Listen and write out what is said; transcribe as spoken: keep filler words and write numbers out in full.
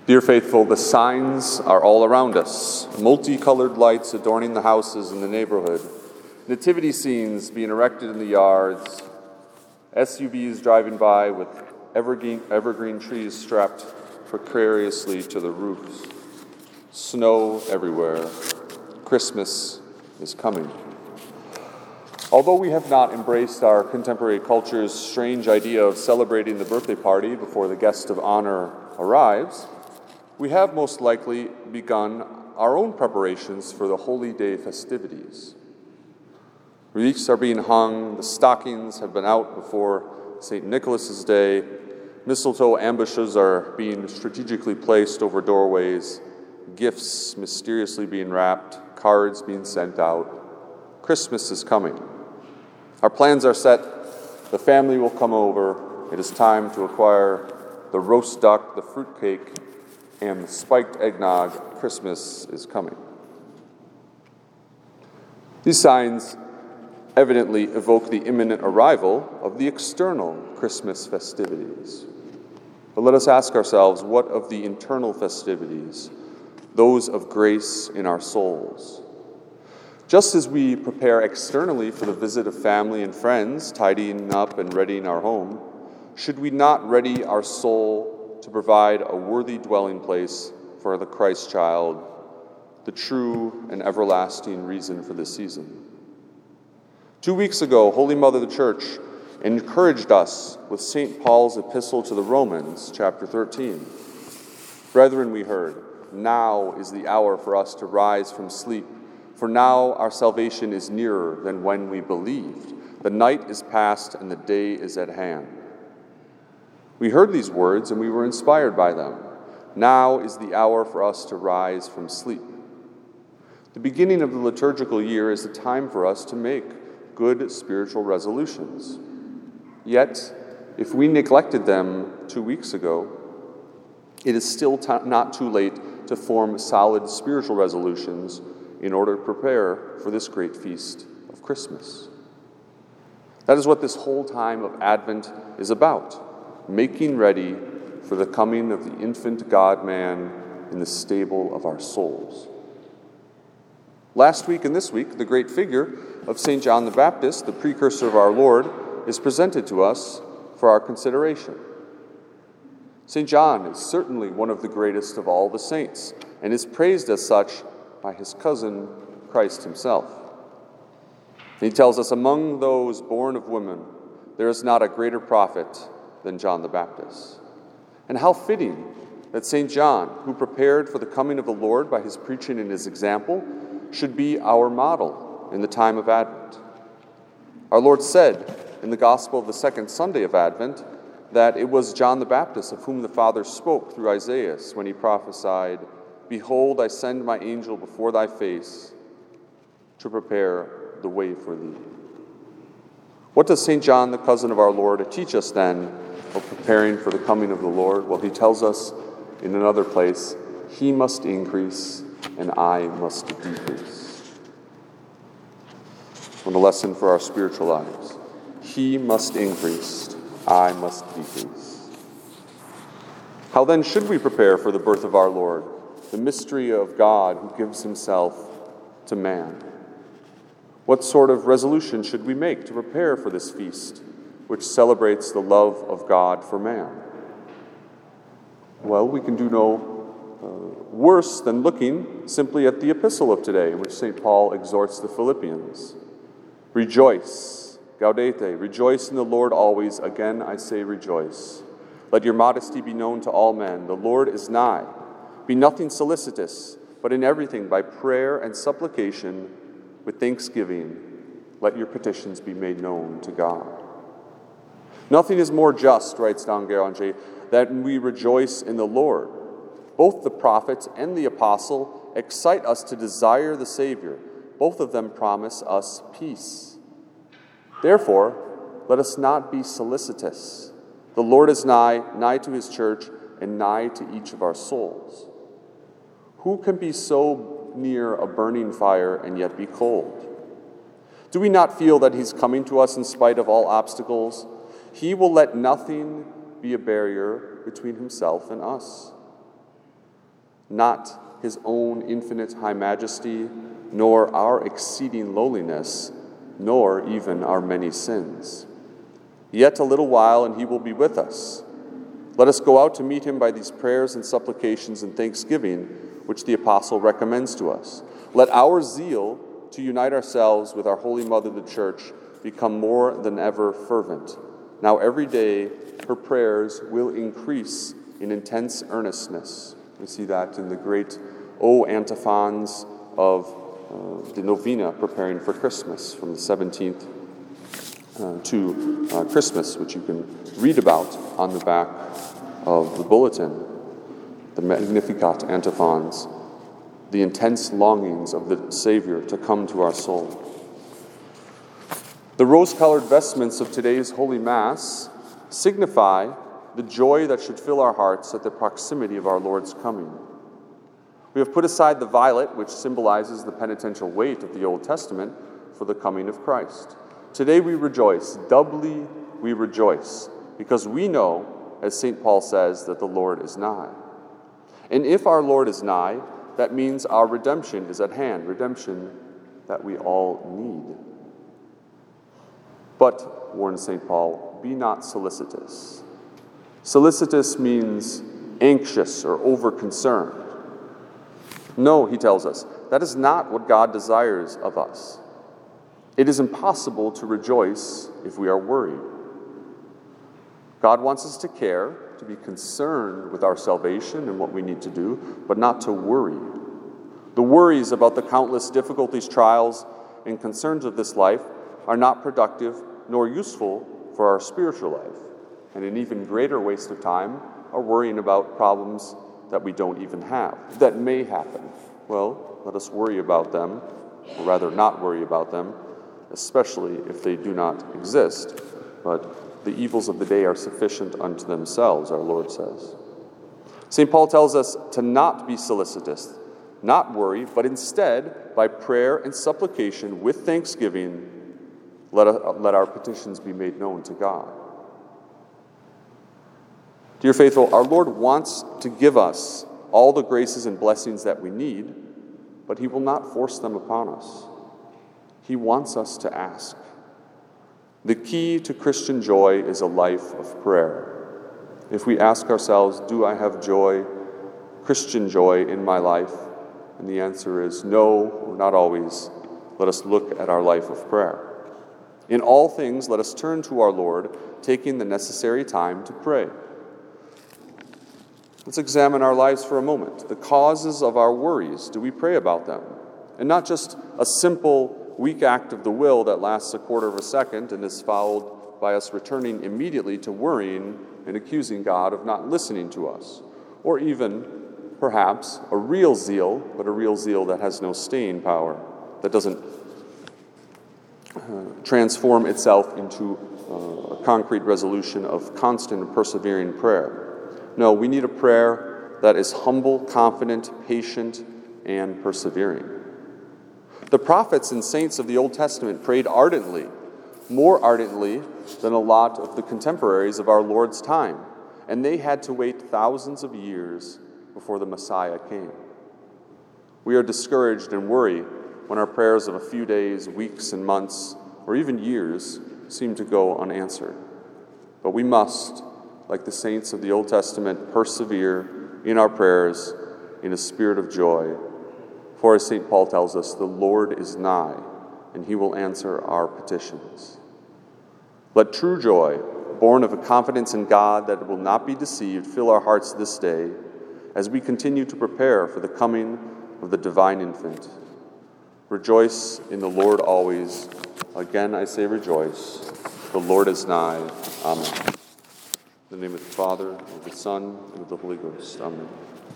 Dear faithful, the signs are all around us. Multicolored lights adorning the houses in the neighborhood. Nativity scenes being erected in the yards. S U Vs driving by with evergreen, evergreen trees strapped precariously to the roofs. Snow everywhere. Christmas is coming. Although we have not embraced our contemporary culture's strange idea of celebrating the birthday party before the guest of honor arrives, we have most likely begun our own preparations for the Holy Day festivities. Wreaths are being hung, the stockings have been out before Saint Nicholas's Day, mistletoe ambushes are being strategically placed over doorways, gifts mysteriously being wrapped, cards being sent out. Christmas is coming. Our plans are set, the family will come over, it is time to acquire the roast duck, the fruitcake, and the spiked eggnog. Christmas is coming. These signs evidently evoke the imminent arrival of the external Christmas festivities. But let us ask ourselves, what of the internal festivities, those of grace in our souls? Just as we prepare externally for the visit of family and friends, tidying up and readying our home, should we not ready our soul to provide a worthy dwelling place for the Christ child, the true and everlasting reason for this season? Two weeks ago, Holy Mother the Church encouraged us with Saint Paul's epistle to the Romans, chapter thirteen. Brethren, we heard, now is the hour for us to rise from sleep, for now our salvation is nearer than when we believed. The night is past and the day is at hand. We heard these words and we were inspired by them. Now is the hour for us to rise from sleep. The beginning of the liturgical year is a time for us to make good spiritual resolutions. Yet, if we neglected them two weeks ago, it is still t- not too late to form solid spiritual resolutions in order to prepare for this great feast of Christmas. That is what this whole time of Advent is about. Making ready for the coming of the infant God-man in the stable of our souls. Last week and this week, the great figure of Saint John the Baptist, the precursor of our Lord, is presented to us for our consideration. Saint John is certainly one of the greatest of all the saints, and is praised as such by his cousin, Christ himself. He tells us, among those born of women, there is not a greater prophet than John the Baptist. And how fitting that Saint John, who prepared for the coming of the Lord by his preaching and his example, should be our model in the time of Advent. Our Lord said in the Gospel of the second Sunday of Advent that it was John the Baptist of whom the Father spoke through Isaiah when he prophesied, "Behold, I send my angel before thy face to prepare the way for thee." What does Saint John, the cousin of our Lord, teach us then of preparing for the coming of the Lord? Well, he tells us in another place, he must increase and I must decrease. And a lesson for our spiritual lives. He must increase, I must decrease. How then should we prepare for the birth of our Lord, the mystery of God who gives himself to man? What sort of resolution should we make to prepare for this feast, which celebrates the love of God for man? Well, we can do no uh, worse than looking simply at the epistle of today, in which Saint Paul exhorts the Philippians. Rejoice, gaudete, rejoice in the Lord always. Again, I say rejoice. Let your modesty be known to all men. The Lord is nigh. Be nothing solicitous, but in everything by prayer and supplication with thanksgiving, let your petitions be made known to God. Nothing is more just, writes Don Guéranger, than we rejoice in the Lord. Both the prophet and the apostle excite us to desire the Savior. Both of them promise us peace. Therefore, let us not be solicitous. The Lord is nigh, nigh to his church, and nigh to each of our souls. Who can be so near a burning fire and yet be cold? Do we not feel that he's coming to us in spite of all obstacles? He will let nothing be a barrier between himself and us. not his own infinite high majesty, nor our exceeding lowliness, nor even our many sins. Yet a little while, and he will be with us. Let us go out to meet him by these prayers and supplications and thanksgiving, which the apostle recommends to us. Let our zeal to unite ourselves with our Holy Mother, the Church, become more than ever fervent. Now every day her prayers will increase in intense earnestness. We see that in the great O antiphons of uh, the novena preparing for Christmas, from the seventeenth uh, to uh, Christmas, which you can read about on the back of the bulletin. The Magnificat antiphons, the intense longings of the Savior to come to our soul. The rose-colored vestments of today's Holy Mass signify the joy that should fill our hearts at the proximity of our Lord's coming. We have put aside the violet, which symbolizes the penitential weight of the Old Testament, for the coming of Christ. Today we rejoice, doubly we rejoice, because we know, as Saint Paul says, that the Lord is nigh. And if our Lord is nigh, that means our redemption is at hand, redemption that we all need. But, warns Saint Paul, be not solicitous. Solicitous means anxious or over-concerned. No, he tells us, that is not what God desires of us. It is impossible to rejoice if we are worried. God wants us to care, to be concerned with our salvation and what we need to do, but not to worry. The worries about the countless difficulties, trials, and concerns of this life are not productive nor useful for our spiritual life. And an even greater waste of time are worrying about problems that we don't even have, that may happen. Well, let us worry about them, or rather not worry about them, especially if they do not exist. But the evils of the day are sufficient unto themselves, our Lord says. Saint Paul tells us to not be solicitous, not worry, but instead, by prayer and supplication with thanksgiving, let, uh, let our petitions be made known to God. Dear faithful, our Lord wants to give us all the graces and blessings that we need, but he will not force them upon us. He wants us to ask. The key to Christian joy is a life of prayer. If we ask ourselves, do I have joy, Christian joy in my life? And the answer is no, or not always. Let us look at our life of prayer. In all things, let us turn to our Lord, taking the necessary time to pray. Let's examine our lives for a moment. The causes of our worries, do we pray about them? And not just a simple, weak act of the will that lasts a quarter of a second and is followed by us returning immediately to worrying and accusing God of not listening to us. Or even, perhaps, a real zeal, but a real zeal that has no staying power, that doesn't uh, transform itself into uh, a concrete resolution of constant and persevering prayer. No, we need a prayer that is humble, confident, patient, and persevering. The prophets and saints of the Old Testament prayed ardently, more ardently than a lot of the contemporaries of our Lord's time, and they had to wait thousands of years before the Messiah came. We are discouraged and worry when our prayers of a few days, weeks, and months, or even years, seem to go unanswered. But we must, like the saints of the Old Testament, persevere in our prayers in a spirit of joy. For as Saint Paul tells us, the Lord is nigh, and he will answer our petitions. Let true joy, born of a confidence in God that will not be deceived, fill our hearts this day as we continue to prepare for the coming of the divine infant. Rejoice in the Lord always. Again I say rejoice. The Lord is nigh. Amen. In the name of the Father, and of the Son, and of the Holy Ghost. Amen.